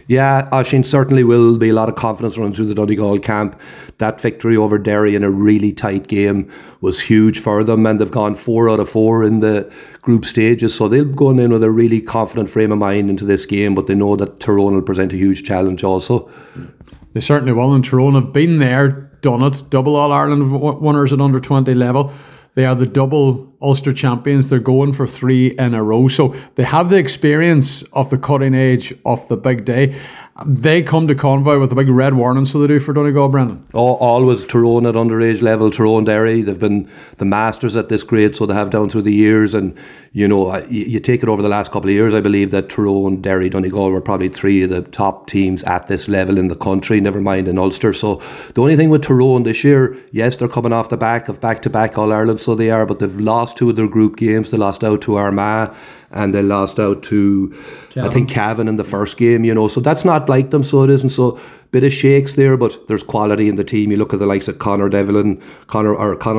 Yeah, Oisín, certainly will be a lot of confidence running through the Donegal camp. That victory over Derry in a really tight game was huge for them, and they've gone 4 out of 4 in the group stages, so they'll go in with a really confident frame of mind into this game, but they know that Tyrone will present a huge challenge also. They certainly will, and Tyrone have been there, done it, double All-Ireland winners at under 20 level. They are the double Ulster champions. They're going for 3 in a row. So they have the experience of the cutting edge of the big day. They come to Convoy with a big red warning, so they do for Donegal, Brendan. Always Tyrone at underage level, Tyrone Derry. They've been the masters at this grade, so they have down through the years. And, you know, you take it over the last couple of years, I believe that Tyrone, Derry, Donegal were probably 3 of the top teams at this level in the country, never mind in Ulster. So the only thing with Tyrone this year, yes, they're coming off the back of back-to-back All-Ireland, so they are, but they've lost 2 of their group games. They lost out to Armagh, and they lost out to, I think, Cavan in the first game, you know. So that's not like them, so it isn't. So bit of shakes there, but there's quality in the team. You look at the likes of Conor Devlin, Conor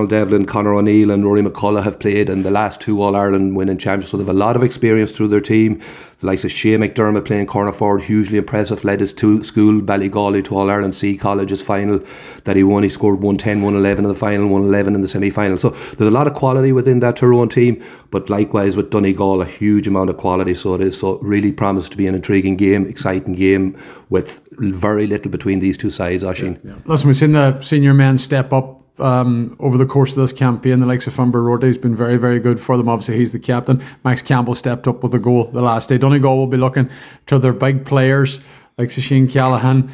O'Neill and Rory McCullough have played in the last 2 All-Ireland winning champions, so they have a lot of experience through their team. The likes of Shea McDermott playing corner forward, hugely impressive, led his school Ballygawley to All-Ireland C College's final that he won. He scored 110, 111 in the final, 111 in the semi-final. So there's a lot of quality within that Tyrone team, but likewise with Donegal, a huge amount of quality, so it is. So it really promises to be an intriguing game, exciting game with very little between these two sides, Oisín. Yeah. Listen, we've seen the senior men step up over the course of this campaign. The likes of Fimber Rorty has been very, very good for them. Obviously, he's the captain. Max Campbell stepped up with a goal the last day. Donegal will be looking to their big players like Shane Callahan,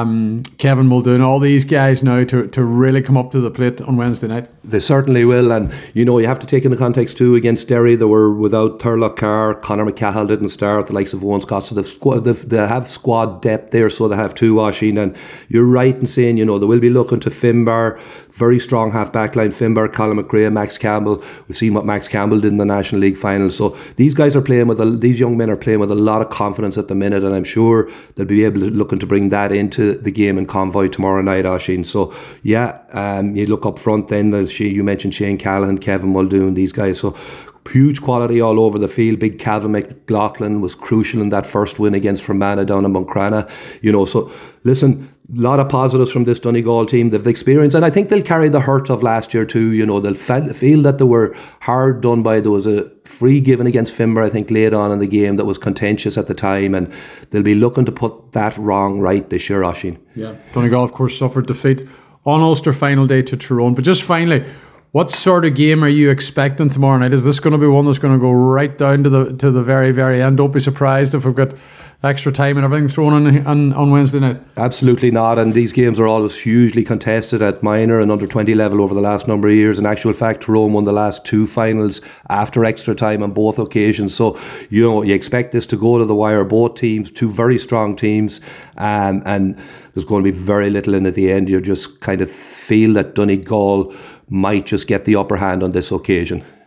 Kevin Muldoon, all these guys now to really come up to the plate on Wednesday night. They certainly will, and you know, you have to take into context too, against Derry they were without Thurlock Carr, Conor McCahill didn't start, the likes of Owen Scott, so they have squad depth there, so they have 2, Oisín, and you're right in saying, you know, they will be looking to Finbar, very strong half back line, Finbar, Colin McRae, Max Campbell. We've seen what Max Campbell did in the National League final, so these guys are playing with these young men are playing with a lot of confidence at the minute, and I'm sure they'll be able to looking to bring that into the game in Convoy tomorrow night, Oisín. So yeah, you look up front then, you mentioned Shane Callahan, Kevin Muldoon, these guys, so huge quality all over the field. Big Calvin McLaughlin was crucial in that first win against Fermanagh down in Buncrana, you know. So listen, a lot of positives from this Donegal team. They've the experience, and I think they'll carry the hurt of last year too. You know, they'll feel that they were hard done by. There was a free given against Finbar, I think, late on in the game that was contentious at the time, and they'll be looking to put that wrong right this year, Oisín. Yeah, Donegal, of course, suffered defeat on Ulster final day to Tyrone. But just finally, what sort of game are you expecting tomorrow night? Is this going to be one that's going to go right down to the very, very end? Don't be surprised if we've got extra time and everything thrown on Wednesday night. Absolutely not, and these games are always hugely contested at minor and under 20 level over the last number of years. In actual fact, Tyrone won the last 2 finals after extra time on both occasions, so you know, you expect this to go to the wire. Both teams, 2 very strong teams, and there's going to be very little in at the end. You just kind of feel that Donegal might just get the upper hand on this occasion.